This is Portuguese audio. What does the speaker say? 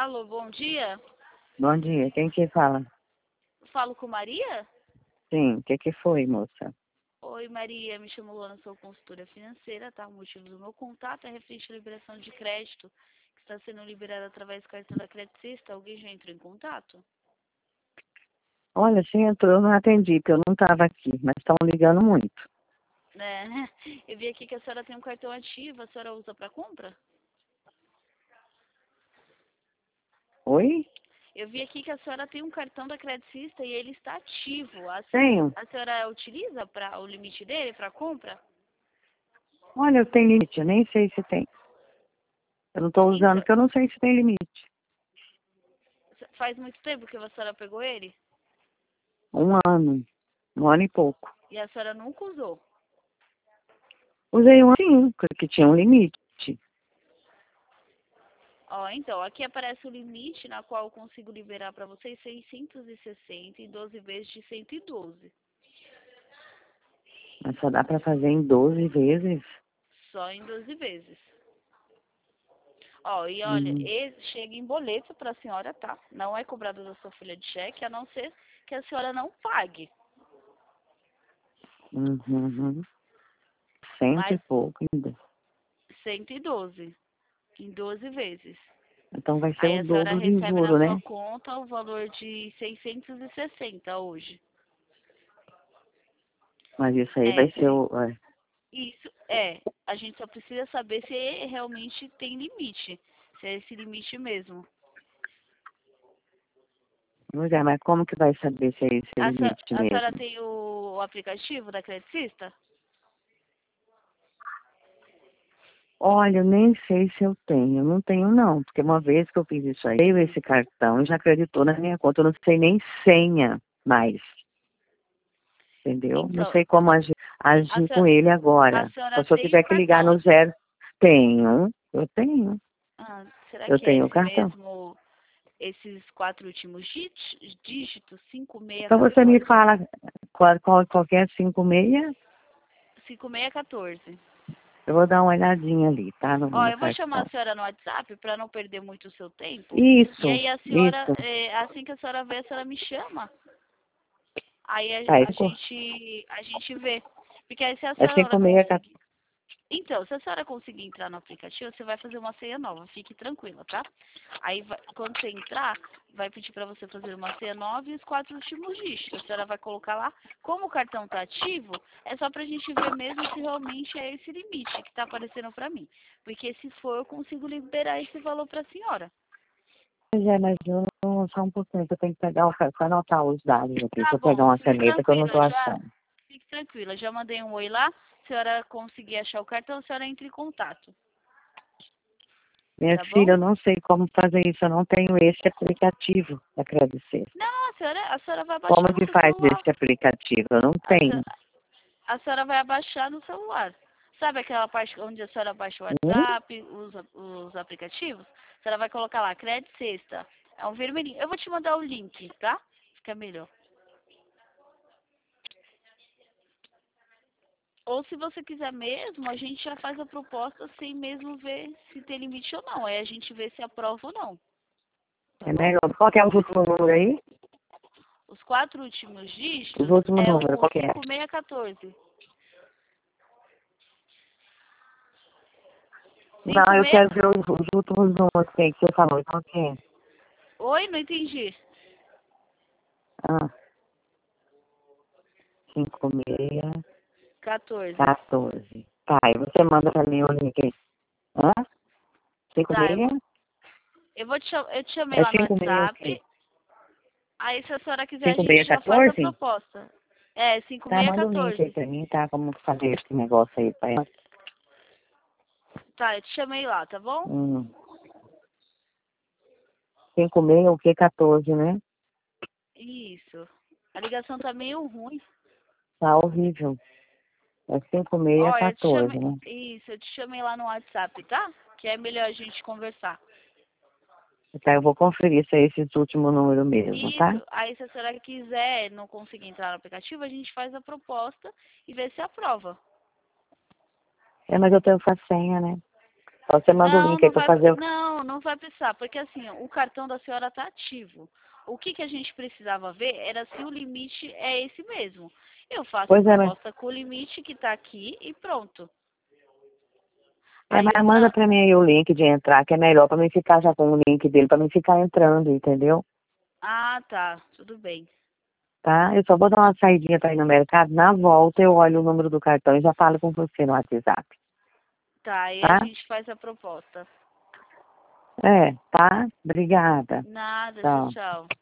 Alô, bom dia. Bom dia, quem que fala? Falo com Maria? Sim, o que foi, moça? Oi, Maria, me chamo Luana, sou consultora financeira, tá? O motivo do meu contato é referente à liberação de crédito, que está sendo liberada através do cartão da Credit System. Alguém já entrou em contato? Olha, se entrou, eu não atendi, porque eu não estava aqui, mas estão ligando muito. É, eu vi aqui que a senhora tem um cartão ativo, a senhora usa para compra? Oi? Eu vi aqui que a senhora tem um cartão da Credit System e ele está ativo. Tenho. A senhora utiliza para o limite dele para compra? Olha, eu tenho limite, eu nem sei se tem. Eu não estou usando, Então, porque eu não sei se tem limite. faz muito tempo que a senhora pegou ele? 1 ano e pouco. E a senhora nunca usou? Usei um assim, porque tinha um limite. Ó, então, aqui aparece o limite na qual eu consigo liberar para vocês 660 em 12 vezes de 112. Mas só dá para fazer em 12 vezes. Só em 12 vezes. Ó, e olha, Uhum. chega em boleto para a senhora, tá? Não é cobrado da sua folha de cheque, a não ser que a senhora não pague. Uhum. Cento e Mas pouco ainda. 112 em 12 vezes. Então vai ser Aí o a senhora dobro de recebe na juro, sua né? conta o valor de 660 hoje. Mas isso aí É, vai ser o... isso é. A gente só precisa saber se realmente tem limite. Se é esse limite mesmo. Mulher, mas como que vai saber se é esse o limite A senhora mesmo? tem o aplicativo da Credicista? Olha, eu nem sei se eu tenho. Eu não tenho, não. Porque uma vez que eu fiz isso aí, veio esse cartão e já acreditou na minha conta. Eu não sei nem senha mais. Entendeu? Não Então, sei como a agir com senhora, ele a agora. Só senhora se eu tem o tiver que ligar cartão. no zero. Tenho. Eu tenho. Será Eu que é tenho o esse cartão. mesmo, esses 4 últimos dígitos, Então você me 5614? fala qualquer 56. 5614. Eu vou dar uma olhadinha ali, tá? Ó, No eu vou chamar a cartão. senhora no WhatsApp para não perder muito o seu tempo. E Isso, aí a senhora, isso. assim que a senhora vê, a senhora me chama. Aí Tá, a gente vê. Porque aí se a é senhora 5614. conseguir. Então, se a senhora conseguir entrar no aplicativo, você vai fazer uma senha nova. Fique tranquila, tá? Aí, quando você entrar, vai pedir para você fazer uma senha nova e os 4 últimos dígitos. A senhora vai colocar lá. Como o cartão tá ativo, é só pra gente ver mesmo se realmente é esse limite que tá aparecendo pra mim. Porque se for, eu consigo liberar esse valor pra senhora. Pois é, mas eu não, só um pouquinho, que eu tenho que pegar para anotar os dados aqui. Deixa Tá eu pegar bom, uma fique caneta que eu não estou tranquila, já. achando. Fique tranquila, já mandei um oi lá. Se a senhora conseguir achar o cartão, a senhora entre em contato. Minha Tá bom? filha, eu não sei como fazer isso, eu não tenho esse aplicativo para agradecer. Não, a senhora vai Como baixar no que seu faz celular. esse aplicativo? Eu não A, tenho. se- a senhora vai abaixar no celular. Sabe aquela parte onde a senhora baixa o Hum? WhatsApp, os aplicativos? A senhora vai colocar lá, Credit Sexta. É um vermelhinho. Eu vou te mandar o link, tá? Fica melhor. Ou se você quiser mesmo, a gente já faz a proposta sem mesmo ver se tem limite ou não. Aí a gente vê se aprova ou não. Tá É bom? melhor. Qual que é o último número aí? Os 4 últimos Os dígitos últimos é números, o qual que é? 5614. Não, eu 56... quero ver os últimos números que você falou. Qual que é? Oi, não entendi. Ah, 56, 14. 14. Tá, e você manda para mim o link aí. Hã? Tá, 56? eu te chamei É lá no 56 o quê? WhatsApp. Aí, se a senhora quiser, a gente já faz a 5614? proposta. É, Tá, manda o link aí 5614. pra mim, tá? Como fazer esse negócio aí pra ela. Tá, eu te chamei lá, tá bom? 56 o quê? 14, né? Isso. A ligação tá meio ruim. Tá horrível. É Ó, eu te 5614, chamei. né? Isso, eu te chamei lá no WhatsApp, tá? Que é melhor a gente conversar. Tá, eu vou conferir se é esse último número mesmo, tá? Isso. Aí, se a senhora quiser não conseguir entrar no aplicativo, a gente faz a proposta e vê se aprova. É, mas eu tenho essa senha, né? Só você manda o Não, link aí não pra vai, fazer o... não vai precisar, porque assim, o cartão da senhora está ativo. O que a gente precisava ver era se o limite é esse mesmo. Eu faço a Pois é, mas... proposta com o limite que está aqui e pronto. É, Aí mas manda na... pra mim aí o link de entrar, que é melhor pra mim ficar já com o link dele, pra mim ficar entrando, entendeu? Ah, tá, tudo bem. Tá? Eu só vou dar uma saidinha pra ir no mercado, na volta eu olho o número do cartão e já falo com você no WhatsApp, Tá, aí a tá? gente faz a proposta. É, tá? Obrigada. Nada, tchau, Tchau. tchau.